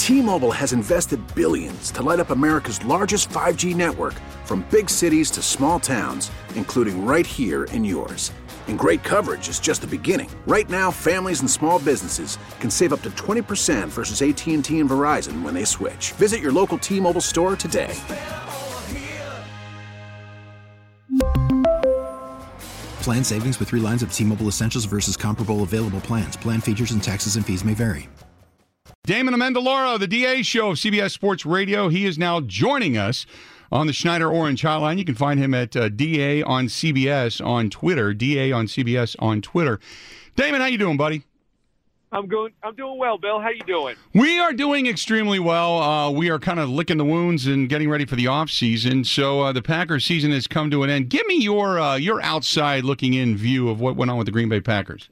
T-Mobile has invested billions to light up America's largest 5G network, from big cities to small towns, including right here in yours. And great coverage is just the beginning. Right now, families and small businesses can save up to 20% versus AT&T and Verizon when they switch. Visit your local T-Mobile store today. Plan savings with 3 lines of T-Mobile Essentials versus comparable available plans. Plan features and taxes and fees may vary. Damon Amendolara, the DA show of CBS Sports Radio. He is now joining us on the Schneider Orange Hotline. You can find him at DA on CBS on Twitter. DA on CBS on Twitter. Damon, how you doing, buddy? I'm doing well, Bill. How you doing? We are doing extremely well. We are kind of licking the wounds and getting ready for the off season. So the Packers season has come to an end. Give me your outside looking in view of what went on with the Green Bay Packers.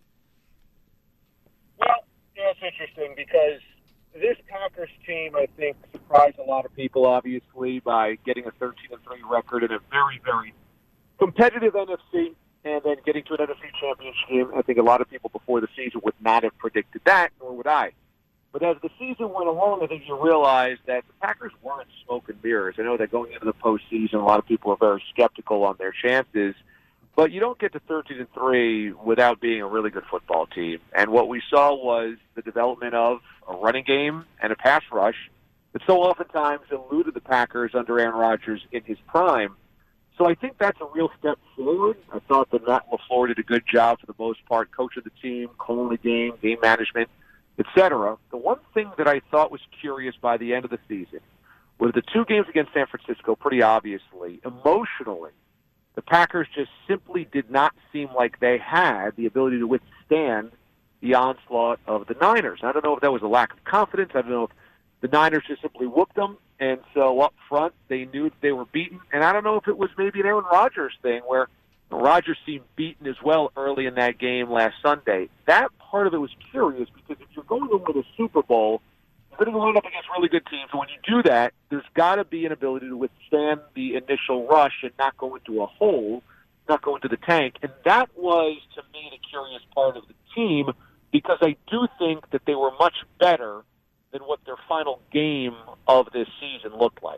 Well, it's interesting because this Packers team, I think, surprised a lot of people, obviously, by getting a 13-3 record in a very, very competitive NFC, and then getting to an NFC championship game. I think a lot of people before the season would not have predicted that, nor would I. But as the season went along, I think you realized that the Packers weren't smoke and mirrors. I know that going into the postseason, a lot of people are very skeptical on their chances. But you don't get to 13-3 without being a really good football team. And what we saw was the development of a running game and a pass rush that so oftentimes eluded the Packers under Aaron Rodgers in his prime. So I think that's a real step forward. I thought that Matt LaFleur did a good job for the most part, coaching the team, calling the game management, etc. The one thing that I thought was curious by the end of the season was the 2 games against San Francisco, pretty obviously, emotionally, the Packers just simply did not seem like they had the ability to withstand the onslaught of the Niners. I don't know if that was a lack of confidence. I don't know if the Niners just simply whooped them, and so up front they knew that they were beaten. And I don't know if it was maybe an Aaron Rodgers thing where Rodgers seemed beaten as well early in that game last Sunday. That part of it was curious because if you're going to win a Super Bowl, you're going to line up against really good teams. And when you do that, there's got to be an ability to withstand the initial rush and not go into a hole, not go into the tank. And that was, to me, the curious part of the team because I do think that they were much better than what their final game of this season looked like.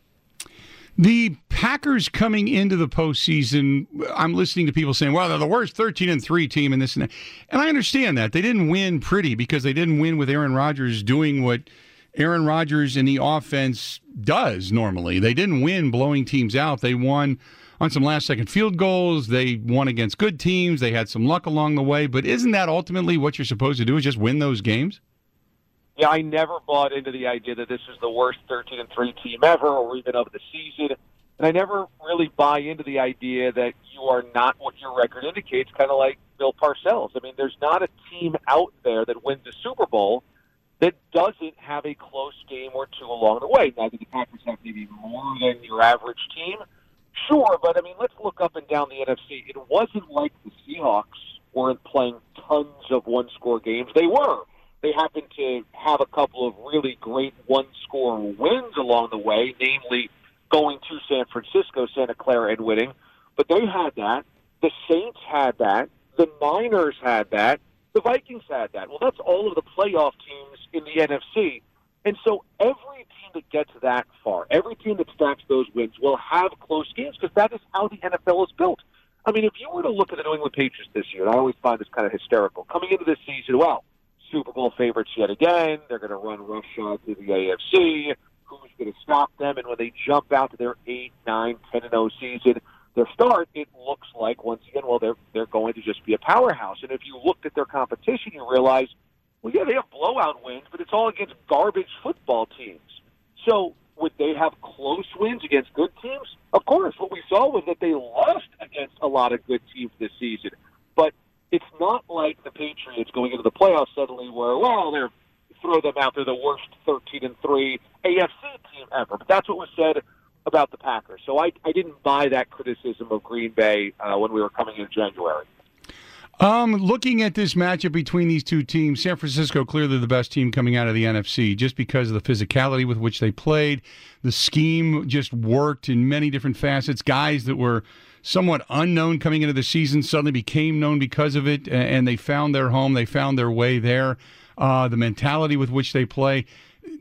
The Packers coming into the postseason, I'm listening to people saying, well, they're the worst 13-3 team and this and that. And I understand that. They didn't win pretty because they didn't win with Aaron Rodgers doing what Aaron Rodgers in the offense does normally. They didn't win blowing teams out. They won on some last-second field goals. They won against good teams. They had some luck along the way. But isn't that ultimately what you're supposed to do, is just win those games? Yeah, I never bought into the idea that this is the worst 13-3 team ever or even of the season. And I never really buy into the idea that you are not what your record indicates, kind of like Bill Parcells. I mean, there's not a team out there that wins the Super Bowl that doesn't have a close game or two along the way. Now, do the Packers have maybe more than your average team? Sure, but I mean, let's look up and down the NFC. It wasn't like the Seahawks weren't playing tons of one-score games. They were. They happened to have a couple of really great one-score wins along the way, namely going to San Francisco, Santa Clara, and winning. But they had that. The Saints had that. The Niners had that. The Vikings had that. Well, that's all of the playoff teams in the NFC. And so every team that gets that far, every team that stacks those wins will have close games because that is how the NFL is built. I mean, if you were to look at the New England Patriots this year, and I always find this kind of hysterical, coming into this season, well, Super Bowl favorites yet again. They're going to run roughshod through the AFC. Who's going to stop them? And when they jump out to their 8, 9, 10-0 season, their start, it looks like, once again, well, they're going to just be a powerhouse. And if you looked at their competition, you realize, well, yeah, they have blowout wins, but it's all against garbage football teams. So would they have close wins against good teams? Of course. What we saw was that they lost against a lot of good teams this season. But it's not like the Patriots going into the playoffs suddenly where, well, throw them out. They're the worst 13-3 AFC team ever. But that's what was said about the Packers. So I didn't buy that criticism of Green Bay when we were coming in January. Looking at this matchup between these two teams, San Francisco clearly the best team coming out of the NFC just because of the physicality with which they played. The scheme just worked in many different facets. Guys that were somewhat unknown coming into the season suddenly became known because of it, and they found their home. They found their way there. The mentality with which they play.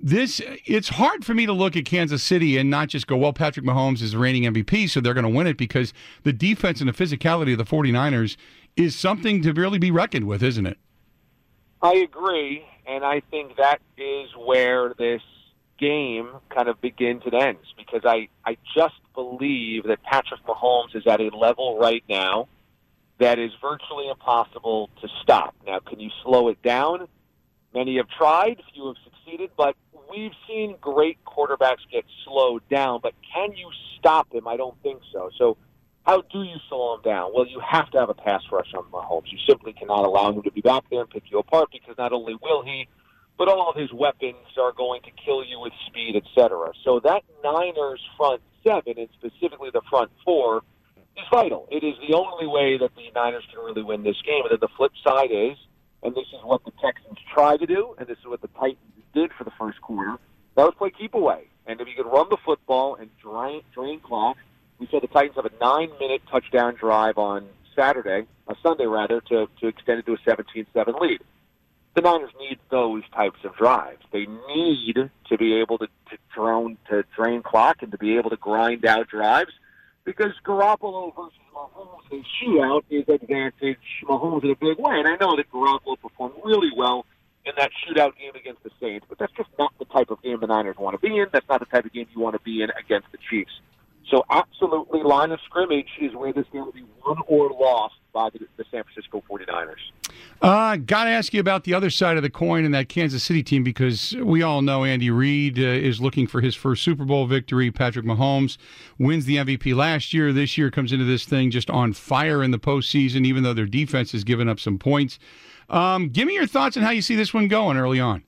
It's hard for me to look at Kansas City and not just go, well, Patrick Mahomes is the reigning MVP, so they're going to win it, because the defense and the physicality of the 49ers is something to really be reckoned with, isn't it? I agree, and I think that is where this game kind of begins and ends, because I just believe that Patrick Mahomes is at a level right now that is virtually impossible to stop. Now, can you slow it down? Many have tried, few have succeeded, but we've seen great quarterbacks get slowed down, but can you stop him? I don't think so. So how do you slow him down? Well, you have to have a pass rush on Mahomes. You simply cannot allow him to be back there and pick you apart, because not only will he, but all of his weapons are going to kill you with speed, etc. So that Niners front seven, and specifically the front four, is vital. It is the only way that the Niners can really win this game. And then the flip side is, and this is what the Texans try to do, and this is what the Titans did for the first quarter, that was play keep away. And if you could run the football and drain clock, we saw the Titans have a 9-minute touchdown drive on Sunday to extend it to a 17-7 lead. The Niners need those types of drives. They need to be able to drain clock and to be able to grind out drives, because Garoppolo versus Mahomes in shootout is advantage Mahomes in a big way. And I know that Garoppolo performed really well in that shootout game against the Saints, but that's just not the type of game the Niners want to be in. That's not the type of game you want to be in against the Chiefs. So absolutely, line of scrimmage is where this game will be won or lost by the San Francisco 49ers. Got to ask you about the other side of the coin in that Kansas City team, because we all know Andy Reid is looking for his first Super Bowl victory. Patrick Mahomes wins the MVP last year. This year comes into this thing just on fire in the postseason, even though their defense has given up some points. Give me your thoughts on how you see this one going early on.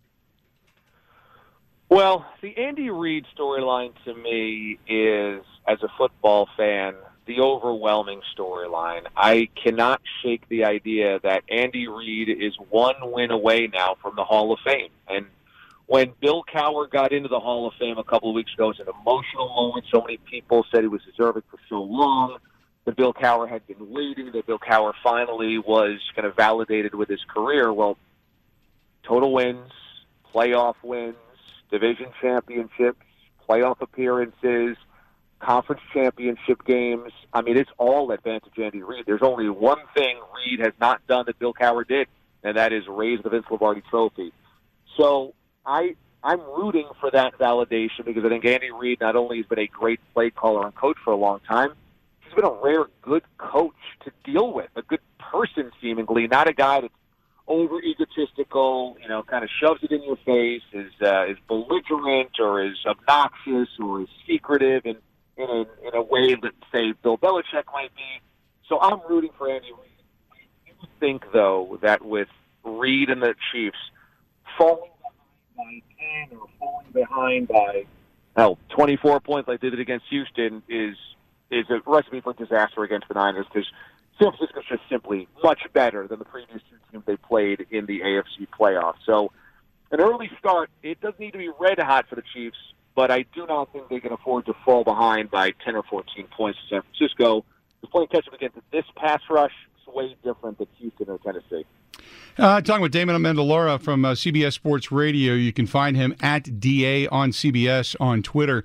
Well, the Andy Reid storyline to me is, as a football fan, the overwhelming storyline. I cannot shake the idea that Andy Reid is one win away now from the Hall of Fame. And when Bill Cowher got into the Hall of Fame a couple of weeks ago, it was an emotional moment. So many people said he was deserving for so long, that Bill Cowher had been waiting, that Bill Cowher finally was kind of validated with his career. Well, total wins, playoff wins, division championships, playoff appearances, conference championship games. I mean, it's all advantage Andy Reid. There's only one thing Reid has not done that Bill Cowher did, and that is raise the Vince Lombardi trophy. So I'm rooting for that validation, because I think Andy Reid not only has been a great play caller and coach for a long time, he's been a rare good coach to deal with, a good person seemingly, not a guy that's over egotistical, kind of shoves it in your face, is belligerent or is obnoxious or is secretive in a way that, say, Bill Belichick might be. So I'm rooting for Andy Reid. I do think, though, that with Reid and the Chiefs falling behind by 10 or falling behind by 24 points like they did against Houston is a recipe for disaster against the Niners, because San Francisco's just simply much better than the previous two teams they played in the AFC playoffs. So an early start, it doesn't need to be red hot for the Chiefs, but I do not think they can afford to fall behind by 10 or 14 points to San Francisco. The playing catch-up against this pass rush is way different than Houston or Tennessee. Talking with Damon Amendola from CBS Sports Radio. You can find him at DA on CBS on Twitter.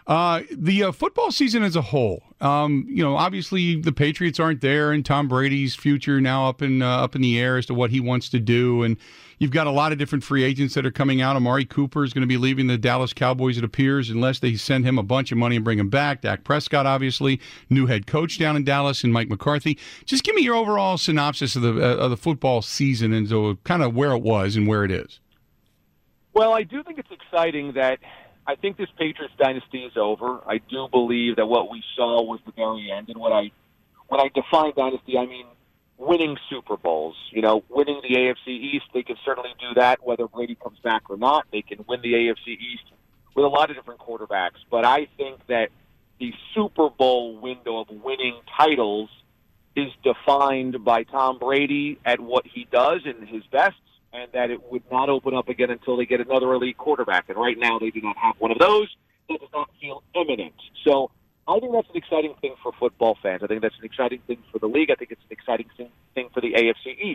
The football season as a whole, obviously the Patriots aren't there, and Tom Brady's future now up in the air as to what he wants to do. And you've got a lot of different free agents that are coming out. Amari Cooper is going to be leaving the Dallas Cowboys, it appears, unless they send him a bunch of money and bring him back. Dak Prescott, obviously, new head coach down in Dallas, and Mike McCarthy. Just give me your overall synopsis of the football season and so kind of where it was and where it is. Well, I do think it's exciting that I think this Patriots dynasty is over. I do believe that what we saw was the very end. And when I define dynasty, I mean winning Super Bowls. Winning the AFC East, they can certainly do that, whether Brady comes back or not. They can win the AFC East with a lot of different quarterbacks. But I think that the Super Bowl window of winning titles is defined by Tom Brady at what he does and his best, and that it would not open up again until they get another elite quarterback. And right now they do not have one of those. That does not feel imminent. So I think that's an exciting thing for football fans. I think that's an exciting thing for the league. I think it's an exciting thing for the AFC East.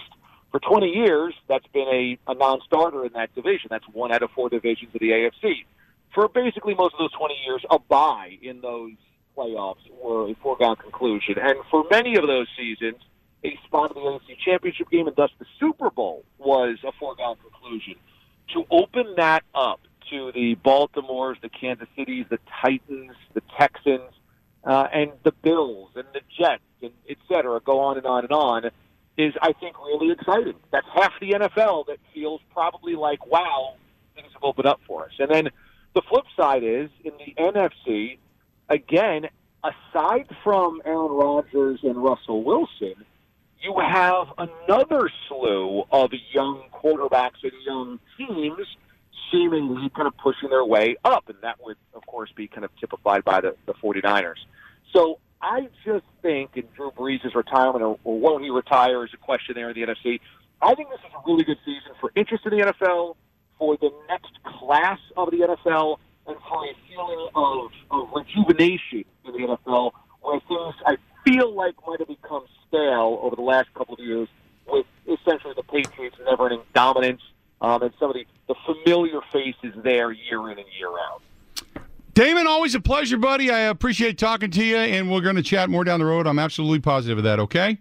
For 20 years, that's been a non-starter in that division. That's 1 out of 4 divisions of the AFC. For basically most of those 20 years, a bye in those playoffs were a foregone conclusion. And for many of those seasons, a spot in the AFC Championship game and thus the Super Bowl was a foregone conclusion. To open that up to the Baltimores, the Kansas Cities, the Titans, the Texans, and the Bills and the Jets, and et cetera, go on and on and on, is, I think, really exciting. That's half the NFL that feels probably like, wow, things have opened up for us. And then the flip side is, in the NFC, again, aside from Aaron Rodgers and Russell Wilson, you have another slew of young quarterbacks and young teams seemingly kind of pushing their way up, and that would, of course, be kind of typified by the 49ers. So I just think, in Drew Brees' retirement, or won't he retire, is a question there in the NFC. I think this is a really good season for interest in the NFL, for the next class of the NFL, and for a feeling of rejuvenation in the NFL, where things I feel like might have become stale over the last couple of years with essentially the Patriots' never-ending dominance and some of the familiar faces there year in and year out. Damon, always a pleasure, buddy. I appreciate talking to you, and we're going to chat more down the road. I'm absolutely positive of that, okay?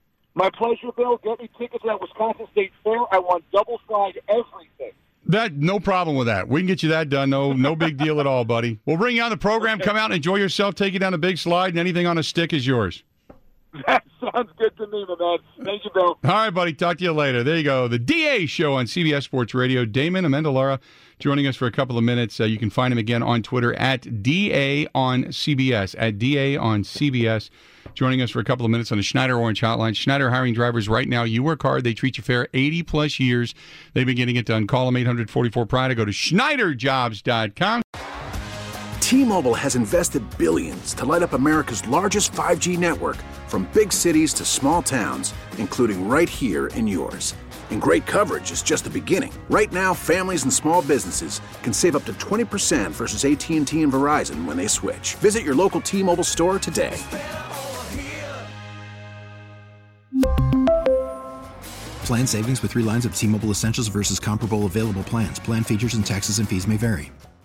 My pleasure, Bill. Get me tickets at Wisconsin State Fair. I want double-fried everything. No problem with that. We can get you that done. No big deal at all, buddy. We'll bring you on the program. Come out and enjoy yourself. Take you down a big slide, and anything on a stick is yours. That sounds good to me, my man. Thank you, Bill. All right, buddy. Talk to you later. There you go. The DA Show on CBS Sports Radio. Damon Amendolara joining us for a couple of minutes. You can find him again on Twitter at DA on CBS. At DA on CBS. Joining us for a couple of minutes on the Schneider Orange Hotline. Schneider hiring drivers right now. You work hard. They treat you fair. 80-plus years. They've been getting it done. Call them 844-PRIDE. Go to SchneiderJobs.com. T-Mobile has invested billions to light up America's largest 5G network, from big cities to small towns, including right here in yours. And great coverage is just the beginning. Right now, families and small businesses can save up to 20% versus AT&T and Verizon when they switch. Visit your local T-Mobile store today. Plan savings with 3 lines of T-Mobile Essentials versus comparable available plans. Plan features and taxes and fees may vary.